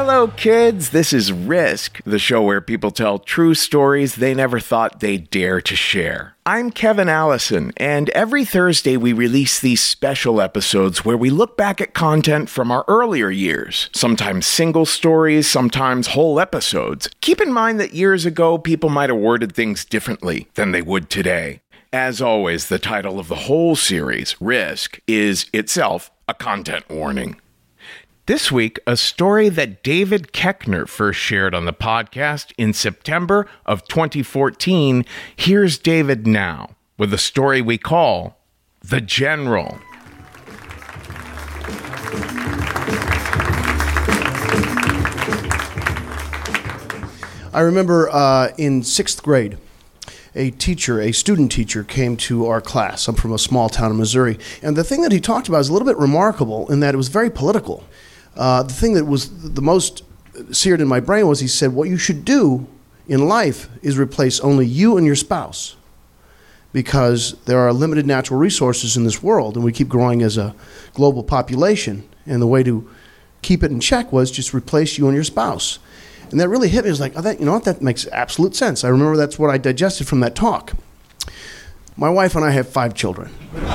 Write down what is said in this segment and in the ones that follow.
Hello, kids. This is Risk, the show where people tell true stories they never thought they'd dare to share. I'm Kevin Allison, and every Thursday we release these special episodes where we look back at content from our earlier years. Sometimes single stories, sometimes whole episodes. Keep in mind that years ago, people might have worded things differently than they would today. As always, the title of the whole series, Risk, is itself a content warning. This week, a story that David Koechner first shared on the podcast in September of 2014. Here's David now with a story we call The General. I remember in 6th grade, a student teacher came to our class. I'm from a small town in Missouri. And the thing that he talked about is a little bit remarkable in that it was very political. The thing that was the most seared in my brain was he said, what you should do in life is replace only you and your spouse, because there are limited natural resources in this world and we keep growing as a global population, and the way to keep it in check was just replace you and your spouse. And that really hit me. I was like, that makes absolute sense. I remember that's what I digested from that talk. My wife and I have 5 children.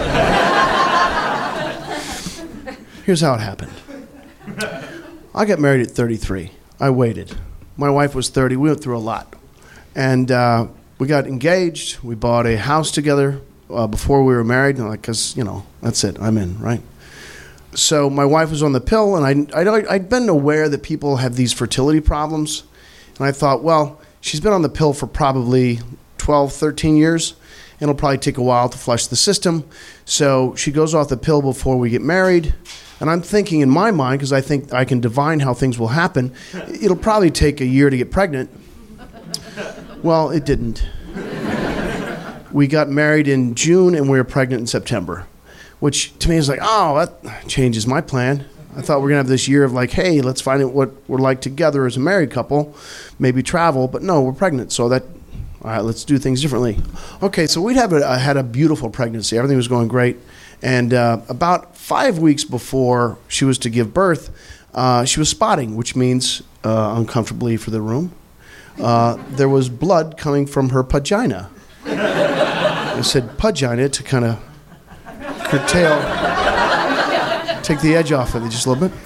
Here's how it happened. I got married at 33. I waited. My wife was 30. We went through a lot. And we got engaged. We bought a house together before we were married. Because, that's it. I'm in, right? So my wife was on the pill, and I'd been aware that people have these fertility problems. And I thought, well, she's been on the pill for probably 12, 13 years. And it'll probably take a while to flush the system. So she goes off the pill before we get married. And I'm thinking in my mind, because I think I can divine how things will happen, it'll probably take a year to get pregnant. Well, it didn't. We got married in June and we were pregnant in September, which to me is like, oh, that changes my plan. I thought we were going to have this year of like, hey, let's find out what we're like together as a married couple, maybe travel, but no, we're pregnant. So all right, let's do things differently. Okay, so we'd had a beautiful pregnancy. Everything was going great. And about 5 weeks before she was to give birth, she was spotting, which means uncomfortably for the room. There was blood coming from her pagina. I said pagina to kind of curtail, take the edge off of it just a little bit.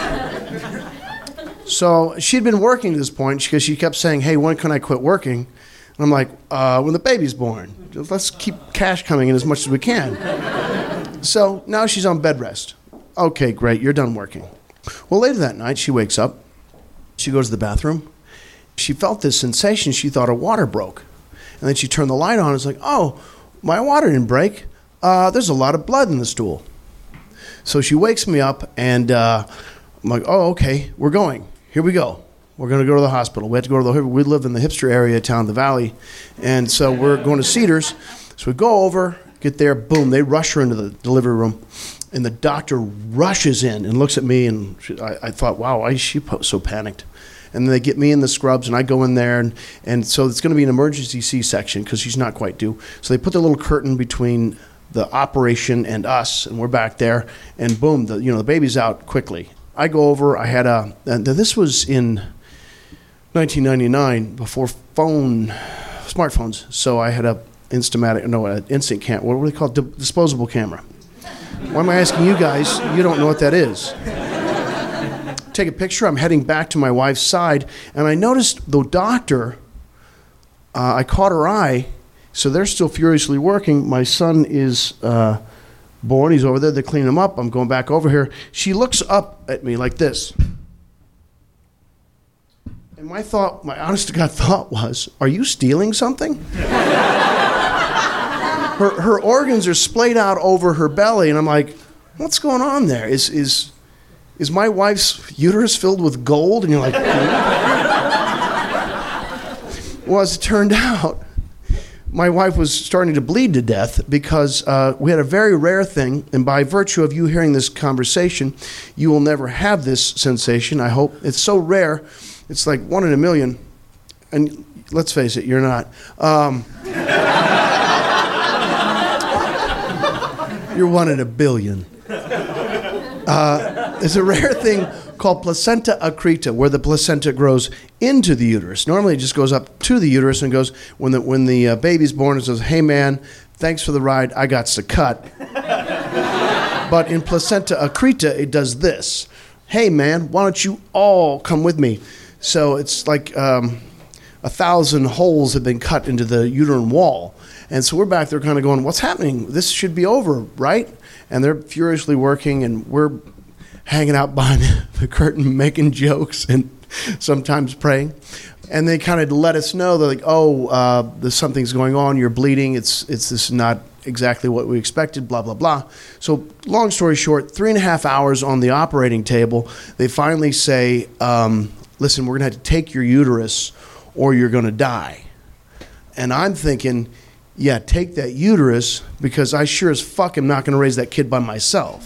So she'd been working to this point because she kept saying, hey, when can I quit working? And I'm like, when the baby's born. Let's keep cash coming in as much as we can. So now she's on bed rest. Okay, great, you're done working. Well, later that night, she wakes up. She goes to the bathroom. She felt this sensation. She thought her water broke. And then she turned the light on. It's like, oh, my water didn't break. There's a lot of blood in the stool. So she wakes me up, and I'm like, oh, okay, we're going. Here we go. We're going to go to the hospital. We have to go to we live in the hipster area of town, the Valley. And so we're going to Cedars. So we go over, get there, boom, they rush her into the delivery room. And the doctor rushes in and looks at me, and I thought, wow, why is she so panicked? And then they get me in the scrubs, and I go in there, and so it's going to be an emergency C-section because she's not quite due. So they put the little curtain between the operation and us, and we're back there, and boom, the baby's out quickly. I go over, and this was in 1999, before smartphones, so I had an instant camera. What were they called? Disposable camera. Why am I asking you guys? You don't know what that is. Take a picture. I'm heading back to my wife's side, and I noticed the doctor, I caught her eye, so they're still furiously working. My son is born. He's over there. They're cleaning him up. I'm going back over here. She looks up at me like this. And my honest to God thought was, are you stealing something? Her organs are splayed out over her belly, and I'm like, what's going on there? Is my wife's uterus filled with gold? And you're like, well, as it turned out, my wife was starting to bleed to death because we had a very rare thing, and by virtue of you hearing this conversation, you will never have this sensation, I hope. It's so rare, it's like 1 in a million, and let's face it, you're not. You're 1 in a billion. There's a rare thing called placenta accreta, where the placenta grows into the uterus. Normally, it just goes up to the uterus and goes, when the baby's born, it says, hey, man, thanks for the ride. I got to cut. But in placenta accreta, it does this. Hey, man, why don't you all come with me? So it's like 1,000 holes have been cut into the uterine wall. And so we're back there kind of going, what's happening? This should be over, right? And they're furiously working, and we're hanging out behind the curtain making jokes and sometimes praying. And they kind of let us know, they're like, there's something's going on, you're bleeding, it's this is not exactly what we expected, blah, blah, blah. So long story short, 3.5 hours on the operating table, they finally say, listen, we're going to have to take your uterus or you're going to die. And I'm thinking, yeah, take that uterus, because I sure as fuck am not going to raise that kid by myself.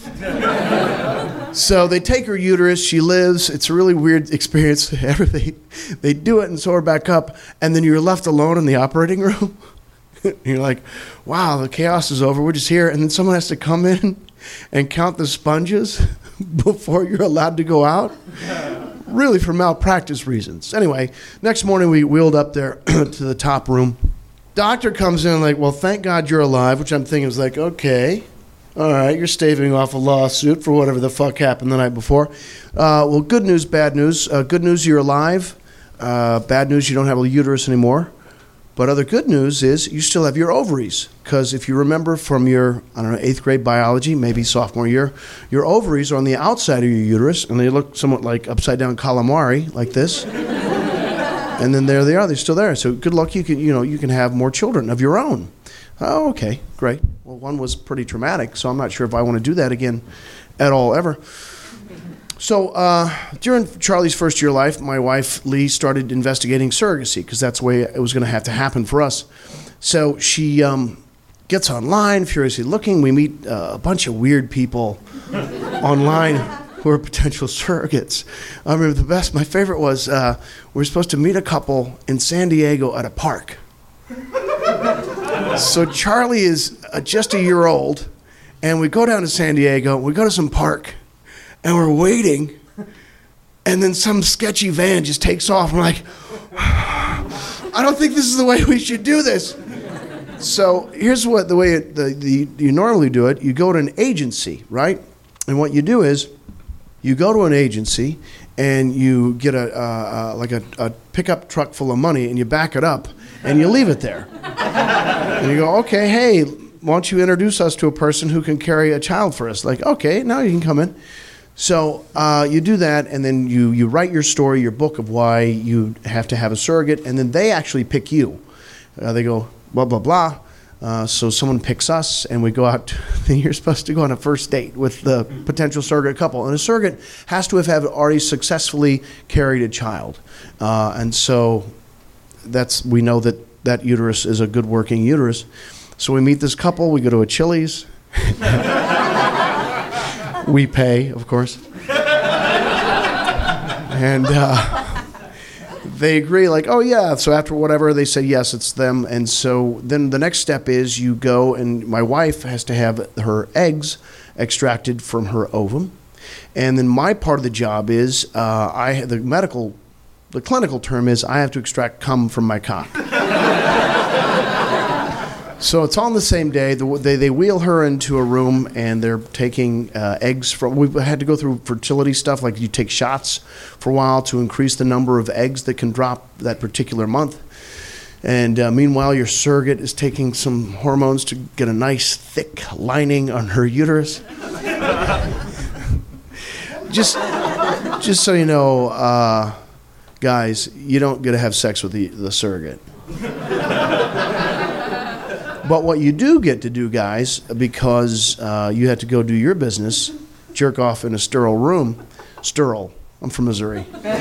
So they take her uterus, she lives, it's a really weird experience. They do it and sew her back up, and then you're left alone in the operating room. You're like, wow, the chaos is over, we're just here, and then someone has to come in and count the sponges before you're allowed to go out. Really for malpractice reasons. Anyway, next morning we wheeled up there to the top room. Doctor comes in like, well, thank God you're alive, which I'm thinking is like, okay, all right, you're staving off a lawsuit for whatever the fuck happened the night before. Well, good news, bad news. Good news, you're alive. Bad news, you don't have a uterus anymore. But other good news is you still have your ovaries. Because if you remember from your, 8th grade biology, maybe sophomore year, your ovaries are on the outside of your uterus, and they look somewhat like upside down calamari, like this. And then there they are, they're still there. So good luck, you can have more children of your own. Oh, okay, great. Well, one was pretty traumatic, so I'm not sure if I want to do that again at all, ever. So during Charlie's first year of life, my wife, Lee, started investigating surrogacy, because that's the way it was going to have to happen for us. So she gets online, furiously looking. We meet a bunch of weird people online who are potential surrogates. I remember my favorite was, we were supposed to meet a couple in San Diego at a park. So Charlie is just a year old, and we go down to San Diego, we go to some park, and we're waiting, and then some sketchy van just takes off. I'm like, I don't think this is the way we should do this. So here's the way you normally do it. You go to an agency, right? And what you do is you go to an agency and you get a pickup truck full of money, and you back it up and you leave it there. And you go, okay, hey, why don't you introduce us to a person who can carry a child for us? Like, okay, now you can come in. So you do that, and then you write your story, your book of why you have to have a surrogate, and then they actually pick you. They go, blah, blah, blah. So someone picks us, and we go out. You're supposed to go on a first date with the potential surrogate couple. And a surrogate has to have already successfully carried a child. And so we know that uterus is a good working uterus. So we meet this couple. We go to a Chili's. We pay, of course. And they agree, like, oh, yeah. So after whatever, they say, yes, it's them. And so then the next step is you go, and my wife has to have her eggs extracted from her ovum. And then my part of the job is, the clinical term is, I have to extract cum from my cock. So it's on the same day. They wheel her into a room, and they're taking eggs from. We had to go through fertility stuff, like you take shots for a while to increase the number of eggs that can drop that particular month. And meanwhile, your surrogate is taking some hormones to get a nice thick lining on her uterus. just so you know, guys, you don't get to have sex with the surrogate. But what you do get to do, guys, because you have to go do your business, jerk off in a sterile room. Sterile. I'm from Missouri.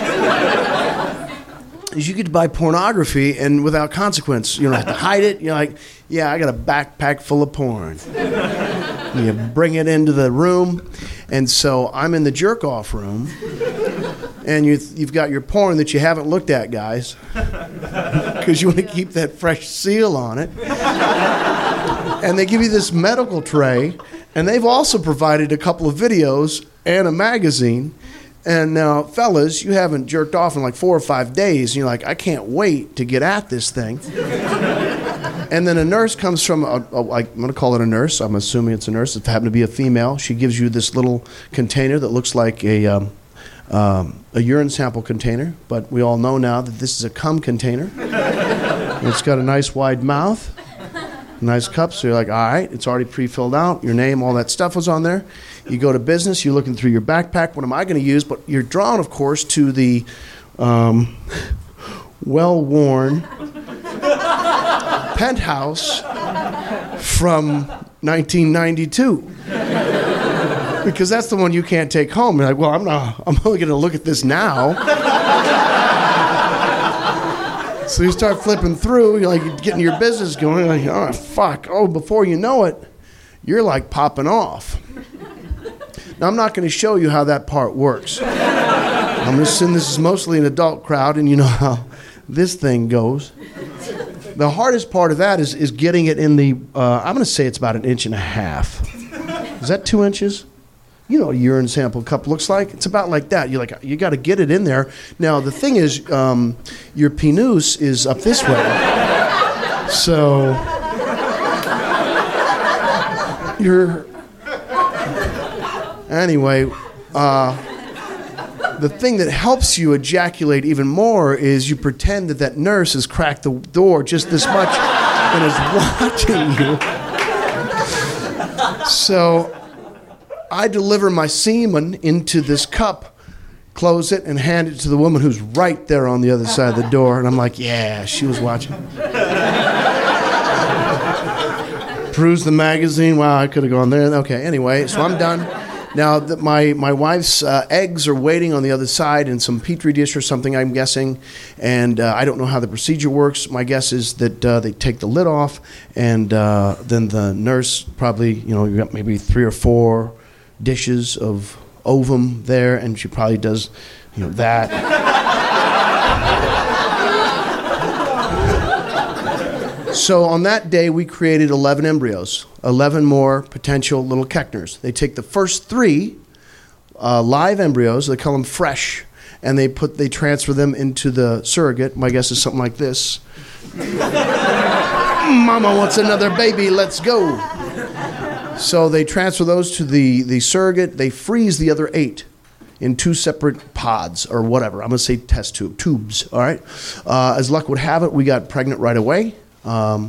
Is you get to buy pornography, and without consequence. You don't have to hide it. You're like, yeah, I got a backpack full of porn. You bring it into the room. And so I'm in the jerk-off room. And you've got your porn that you haven't looked at, guys, because you want to keep that fresh seal on it. And they give you this medical tray, and they've also provided a couple of videos and a magazine. And now, fellas, you haven't jerked off in like 4 or 5 days, and you're like, I can't wait to get at this thing. And then a nurse comes from, I'm going to call it a nurse. I'm assuming it's a nurse. It happened to be a female. She gives you this little container that looks like a urine sample container, but we all know now that this is a cum container. It's got a nice wide mouth, nice cup, so you're like, all right, it's already pre-filled out. Your name, all that stuff was on there. You go to business, you're looking through your backpack. What am I going to use? But you're drawn, of course, to the well-worn Penthouse from 1992. Because that's the one you can't take home. You're like, well, I'm only going to look at this now. So you start flipping through, you're like getting your business going, you're like, oh, fuck. Oh, before you know it, you're like popping off. Now, I'm not going to show you how that part works. I'm assuming this is mostly an adult crowd, and you know how this thing goes. The hardest part of that is getting it in the, I'm going to say it's about 1.5 inches. Is that 2 inches? You know what a urine sample cup looks like? It's about like that. You got to get it in there. Now, the thing is, your penis is up this way. So, anyway, the thing that helps you ejaculate even more is you pretend that nurse has cracked the door just this much and is watching you. So I deliver my semen into this cup, close it, and hand it to the woman who's right there on the other side of the door. And I'm like, yeah, she was watching. Peruse the magazine. Wow, I could have gone there. Okay, anyway, so I'm done. Now, my wife's eggs are waiting on the other side in some petri dish or something, I'm guessing, and I don't know how the procedure works. My guess is that they take the lid off, and then the nurse probably, you got maybe 3 or 4 dishes of ovum there, and she probably does, that. So on that day, we created 11 embryos, 11 more potential little Keckners. They take the first 3 live embryos, they call them fresh, and they transfer them into the surrogate. My guess is something like this. Mama wants another baby, let's go. So they transfer those to the surrogate. They freeze the other 8 in 2 separate pods or whatever. I'm going to say tubes, all right? As luck would have it, we got pregnant right away. 1,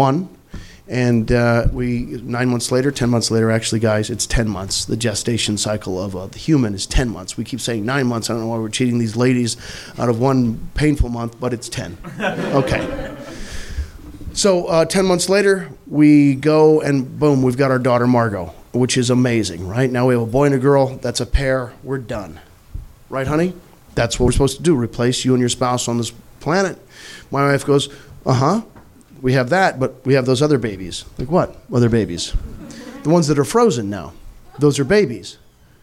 and 9 months later, 10 months later, actually, guys, it's 10 months. The gestation cycle of the human is 10 months. We keep saying 9 months. I don't know why we're cheating these ladies out of 1 painful month, but it's 10. Okay. So 10 months later, we go and boom, we've got our daughter Margot, which is amazing, right? Now we have a boy and a girl. That's a pair. We're done. Right, honey? That's what we're supposed to do, replace you and your spouse on this planet. My wife goes, uh-huh. We have that, but we have those other babies. Like what? Other babies? The ones that are frozen now. Those are babies.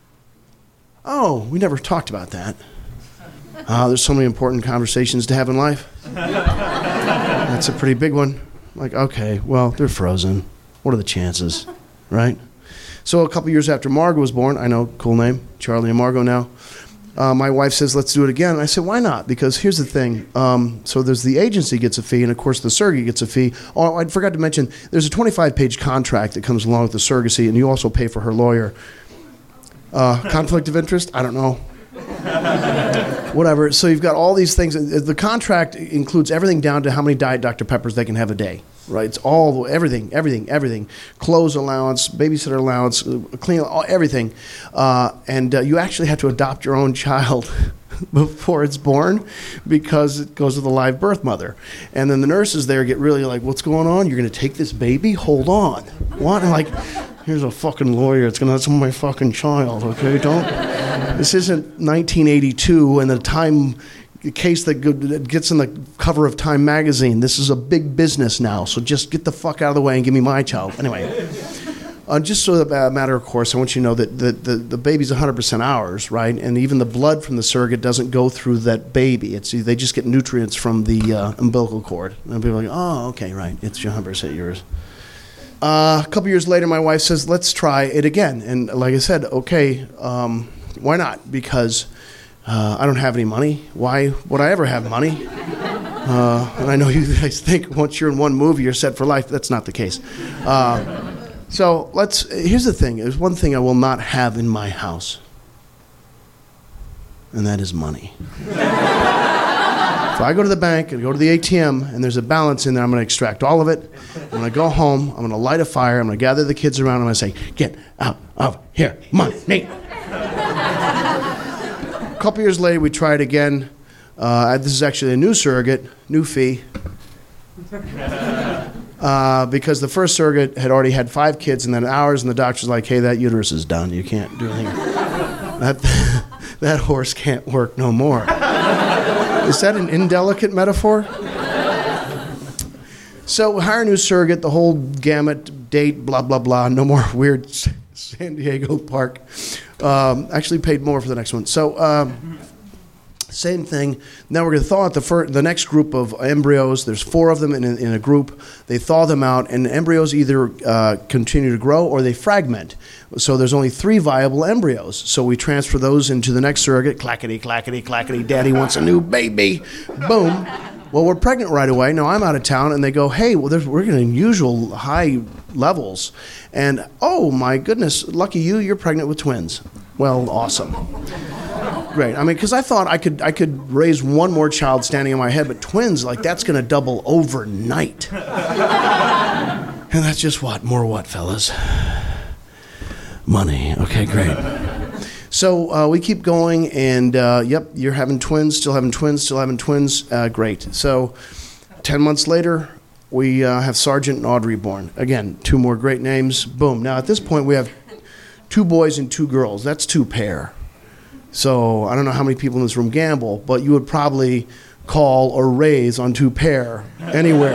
Oh, we never talked about that. There's so many important conversations to have in life. That's a pretty big one. Like, okay, well, they're frozen. What are the chances, right? So a couple years after Margot was born, I know, cool name, Charlie and Margot now, my wife says, let's do it again. And I said, why not? Because here's the thing. So there's the agency gets a fee, and of course the surrogate gets a fee. Oh, I forgot to mention, there's a 25-page contract that comes along with the surrogacy, and you also pay for her lawyer. Conflict of interest? I don't know. Whatever. So you've got all these things. The contract includes everything down to how many Diet Dr. Peppers they can have a day. Right? It's all, everything. Clothes allowance, babysitter allowance, clean, everything. And you actually have to adopt your own child before it's born because it goes to the live birth mother. And then the nurses there get really like, what's going on? You're going to take this baby? Hold on. What? I'm like, here's a fucking lawyer. It's going to have my fucking child, okay? This isn't 1982 and the case that gets in the cover of Time magazine. This is a big business now, so just get the fuck out of the way and give me my child. Anyway, just so a matter of course, I want you to know that the baby's 100% ours, right? And even the blood from the surrogate doesn't go through that baby. They just get nutrients from the umbilical cord. And people are like, oh, okay, right, it's 100% yours. A couple years later, my wife says, let's try it again. And like I said, okay, Why not? Because I don't have any money. Why would I ever have money? And I know you guys think once you're in one movie, you're set for life. That's not the case. So here's the thing. There's one thing I will not have in my house, and that is money. If I go to the bank and go to the ATM and there's a balance in there, I'm going to extract all of it. I'm going to go home. I'm going to light a fire. I'm going to gather the kids around. I'm going to say, get out of here, money. A couple years later, we tried again. This is actually a new surrogate, new fee. Because the first surrogate had already had 5 kids and then ours, and the doctor's like, hey, that uterus is done. You can't do anything. That horse can't work no more. Is that an indelicate metaphor? So we hire a new surrogate, the whole gamut, date, blah, blah, blah. No more weird San Diego park. Actually paid more for the next one. So same thing. Now we're going to thaw out the next group of embryos. There's 4 of them in a group. They thaw them out, and embryos either continue to grow or they fragment. So there's only 3 viable embryos. So we transfer those into the next surrogate. Clackety, clackety, clackety. Daddy wants a new baby. Boom. Well, we're pregnant right away. Now I'm out of town, and they go, hey, well, we're getting unusual high levels. And, oh, my goodness, lucky you're pregnant with twins. Well, awesome. Great. I mean, because I thought I could raise one more child standing on my head, but twins, like, that's going to double overnight. And that's just what? More what, fellas? Money. Okay, great. So we keep going, and yep, you're having twins, still having twins, great. So 10 months later, we have Sergeant and Audrey born. Again, 2 more great names. Boom. Now, at this point, we have 2 boys and 2 girls. That's 2 pair. So I don't know how many people in this room gamble, but you would probably call or raise on 2 pair anywhere.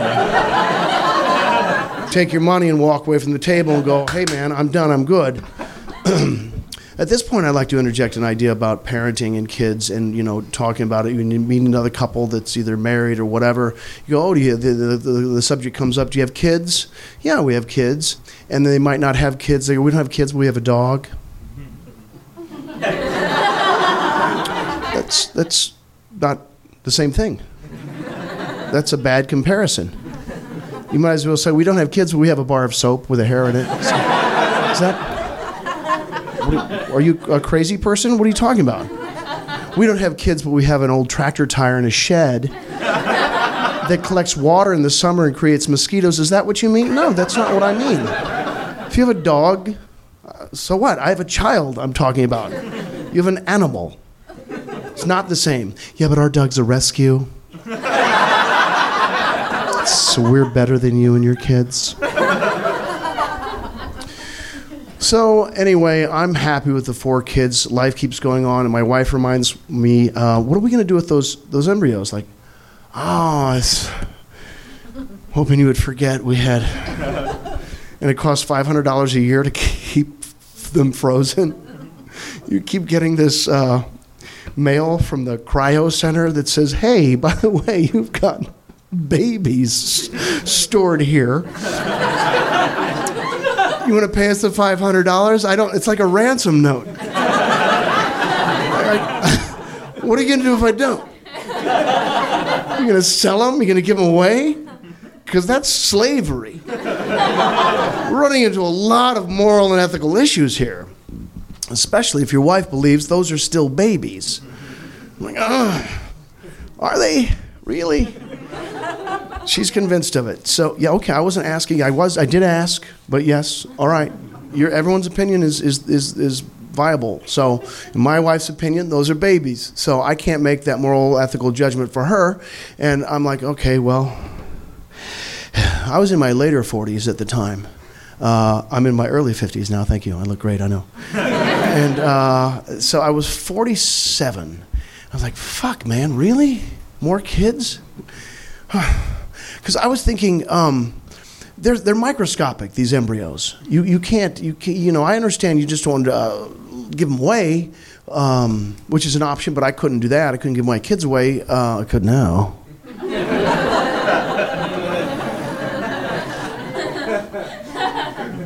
Take your money and walk away from the table and go, hey, man, I'm done, I'm good. At this point, I'd like to interject an idea about parenting and kids and, talking about it. When you meet another couple that's either married or whatever, you go, oh, the subject comes up, do you have kids? Yeah, we have kids. And they might not have kids. They go, we don't have kids, but we have a dog. That's not the same thing. That's a bad comparison. You might as well say, we don't have kids, but we have a bar of soap with a hair in it. Is that... Are you a crazy person? What are you talking about? We don't have kids, but we have an old tractor tire in a shed that collects water in the summer and creates mosquitoes. Is that what you mean? No, that's not what I mean. If you have a dog, so what? I have a child I'm talking about. You have an animal. It's not the same. Yeah, but our dog's a rescue. So we're better than you and your kids. So anyway, I'm happy with the 4 kids. Life keeps going on, and my wife reminds me, what are we going to do with those embryos? Like, I was hoping you would forget we had, and it costs $500 a year to keep them frozen. You keep getting this mail from the cryo center that says, hey, by the way, you've got babies stored here. You want to pay us the $500? It's like a ransom note. What are you going to do if I don't? You're going to sell them? You're going to give them away? Because that's slavery. We're running into a lot of moral and ethical issues here, especially if your wife believes those are still babies. I'm like, are they? Really? She's convinced of it. So, yeah, okay, I wasn't asking. I did ask, but yes, all right. Everyone's opinion is viable. So, in my wife's opinion, those are babies. So I can't make that moral, ethical judgment for her. And I'm like, okay, well, I was in my later 40s at the time. I'm in my early 50s now. Thank you. I look great, I know. And so I was 47. I was like, fuck, man, really? More kids? Because I was thinking, they're microscopic, these embryos. You can't, I understand you just want to give them away, which is an option, but I couldn't do that. I couldn't give my kids away. I could now.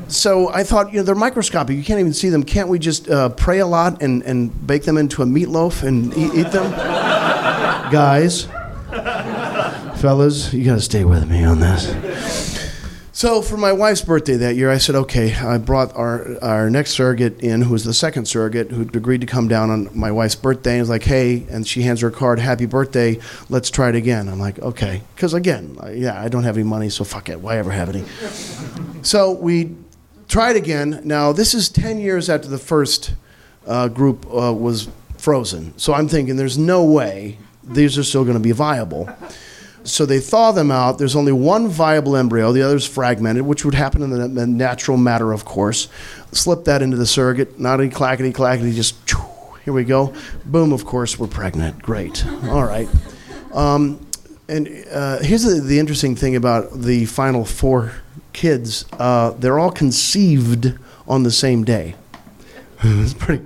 So I thought, they're microscopic. You can't even see them. Can't we just pray a lot and bake them into a meatloaf and eat them? Guys, fellas, you got to stay with me on this. So for my wife's birthday that year, I said, okay, I brought our next surrogate in, who was the second surrogate, who agreed to come down on my wife's birthday. And was like, hey, and she hands her a card, happy birthday, let's try it again. I'm like, okay. Because again, I don't have any money, so fuck it. Why ever have any? So we tried again. Now, this is 10 years after the first group was frozen. So I'm thinking there's no way these are still going to be viable. So they thaw them out. There's only one viable embryo. The other's fragmented, which would happen in the natural matter, of course. Slip that into the surrogate. Not any clackety, just here we go. Boom, of course, we're pregnant. Great. All right. And here's the interesting thing about the final 4 kids. They're all conceived on the same day. It's pretty...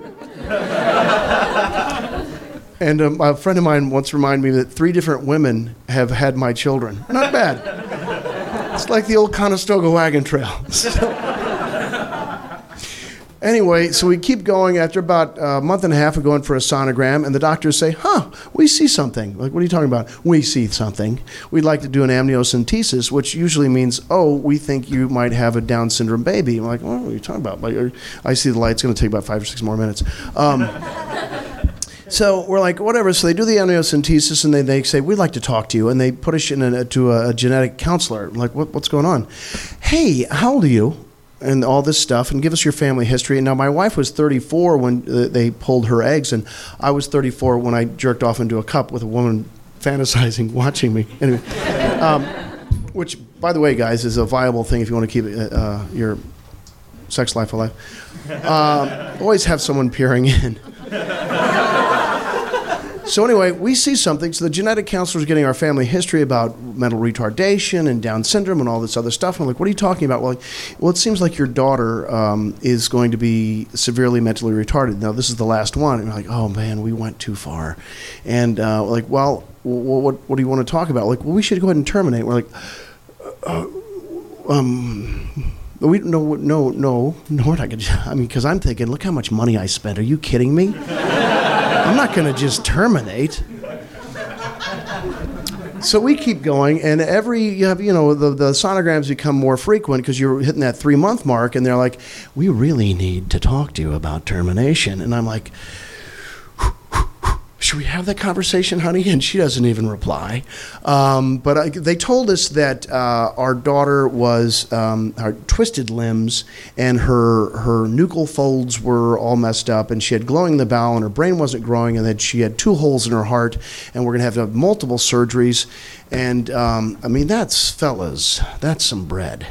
And a friend of mine once reminded me that 3 different women have had my children. Not bad. It's like the old Conestoga wagon trail. Anyway, so we keep going. After about a month and a half of going for a sonogram, and the doctors say, we see something. Like, what are you talking about? We see something. We'd like to do an amniocentesis, which usually means, we think you might have a Down syndrome baby. I'm like, what are you talking about? I see the light. It's going to take about 5 or 6 more minutes. So we're like, whatever. So they do the amniocentesis, and they say, we'd like to talk to you. And they put us to a genetic counselor. I'm like, what's going on? Hey, how old are you? And all this stuff, and give us your family history. And now my wife was 34 when they pulled her eggs, and I was 34 when I jerked off into a cup with a woman fantasizing, watching me. Anyway, which, by the way, guys, is a viable thing if you want to keep your sex life alive. Always have someone peering in. So anyway, we see something. So the genetic counselor is getting our family history about mental retardation and Down syndrome and all this other stuff. And I'm like, what are you talking about? Well, it seems like your daughter is going to be severely mentally retarded. Now, this is the last one. And we're like, oh, man, we went too far. And what do you want to talk about? Like, well, we should go ahead and terminate. We're like, no, we're not going to. I mean, because I'm thinking, look how much money I spent. Are you kidding me? I'm not going to just terminate. So we keep going, and the sonograms become more frequent because you're hitting that 3-month mark, and they're like, we really need to talk to you about termination. And I'm like, should we have that conversation, honey? And she doesn't even reply. But they told us that our daughter was her twisted limbs, and her nuchal folds were all messed up, and she had glowing in the bowel, and her brain wasn't growing, and that she had 2 holes in her heart, and we're going to have multiple surgeries. And fellas, that's some bread.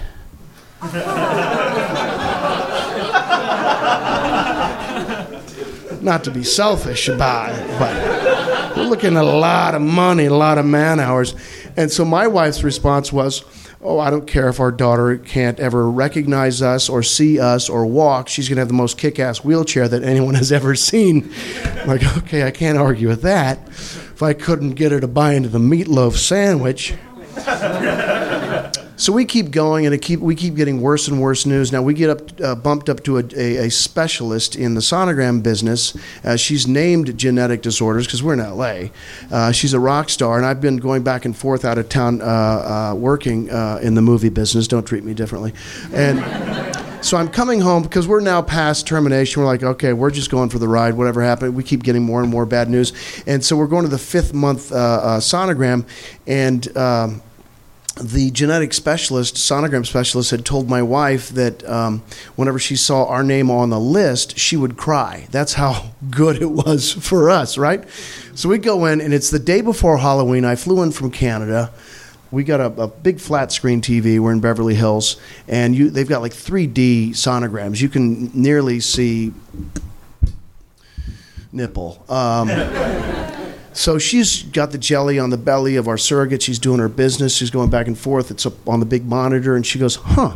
Not to be selfish about it, but we're looking at a lot of money, a lot of man hours. And so my wife's response was, I don't care if our daughter can't ever recognize us or see us or walk. She's going to have the most kick-ass wheelchair that anyone has ever seen. I'm like, okay, I can't argue with that. If I couldn't get her to buy into the meatloaf sandwich. So we keep going, and we keep getting worse and worse news. Now we get bumped up to a specialist in the sonogram business. She's named genetic disorders because we're in L.A. She's a rock star, and I've been going back and forth out of town working in the movie business. Don't treat me differently. And so I'm coming home because we're now past termination. We're like, okay, we're just going for the ride. Whatever happened, we keep getting more and more bad news. And so we're going to the 5th month sonogram, and the genetic specialist, sonogram specialist, had told my wife that whenever she saw our name on the list, she would cry. That's how good it was for us, right? So we go in, and it's the day before Halloween. I flew in from Canada. We got a big flat screen TV. We're in Beverly Hills, and they've got like 3D sonograms. You can nearly see nipple. So she's got the jelly on the belly of our surrogate. She's doing her business. She's going back and forth. It's up on the big monitor, and she goes,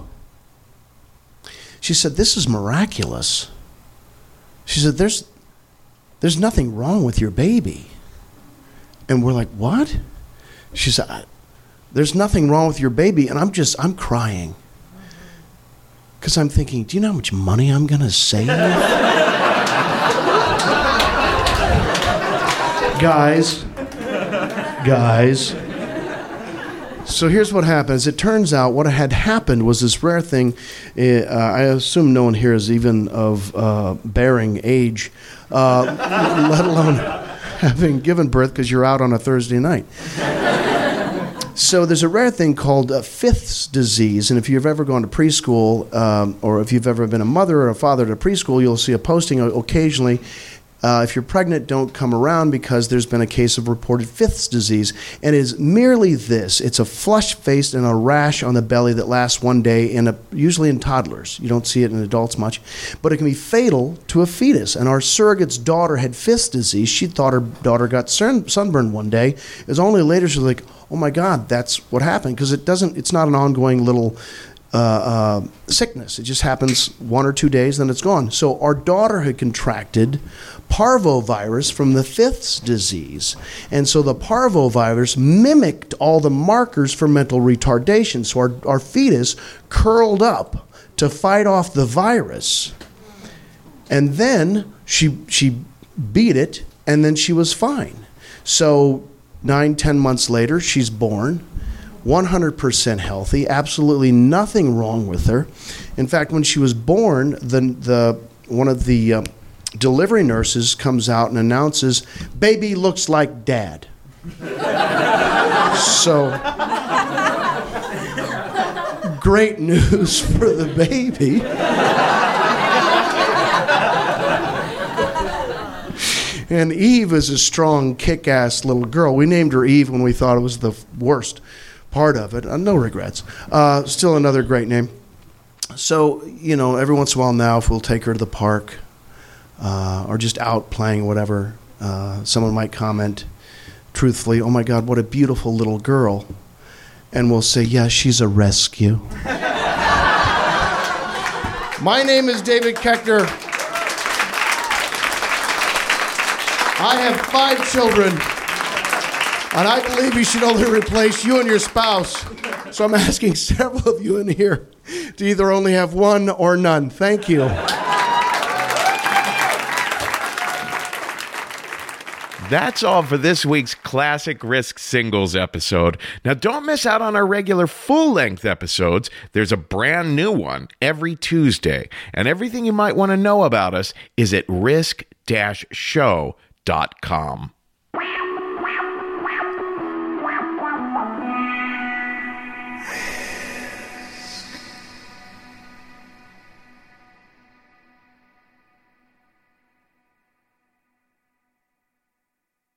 She said, this is miraculous. She said, there's nothing wrong with your baby. And we're like, what? She said, there's nothing wrong with your baby. And I'm crying. Because I'm thinking, do you know how much money I'm going to save? Guys. So here's what happens. It turns out what had happened was this rare thing. I assume no one here is even of bearing age, let alone having given birth because you're out on a Thursday night. So there's a rare thing called Fifth's disease, and if you've ever gone to preschool, or if you've ever been a mother or a father to preschool, you'll see a posting occasionally. If you're pregnant, don't come around because there's been a case of reported Fifth's disease. And it is merely this. It's a flushed face and a rash on the belly that lasts one day, usually in toddlers. You don't see it in adults much. But it can be fatal to a fetus. And our surrogate's daughter had Fifth's disease. She thought her daughter got sunburned one day. It was only later she was like, oh my God, that's what happened. Because it's not an ongoing little sickness. It just happens 1 or 2 days, then it's gone. So our daughter had contracted parvovirus from the Fifth's disease. And so the parvovirus mimicked all the markers for mental retardation. So our fetus curled up to fight off the virus. And then she beat it, and then she was fine. So 9-10 months later, she's born. 100% healthy, absolutely nothing wrong with her. In fact, when she was born, one of the delivery nurses comes out and announces, "Baby looks like Dad." So, great news for the baby. And Eve is a strong, kick-ass little girl. We named her Eve when we thought it was the worst part of it. No regrets. Still another great name. So, every once in a while now, if we'll take her to the park or just out playing whatever, someone might comment truthfully, "Oh my God, what a beautiful little girl." And we'll say, "Yeah, she's a rescue." My name is David Koechner. I have 5 children. And I believe you should only replace you and your spouse. So I'm asking several of you in here to either only have one or none. Thank you. That's all for this week's Classic Risk Singles episode. Now, don't miss out on our regular full-length episodes. There's a brand new one every Tuesday. And everything you might want to know about us is at risk-show.com.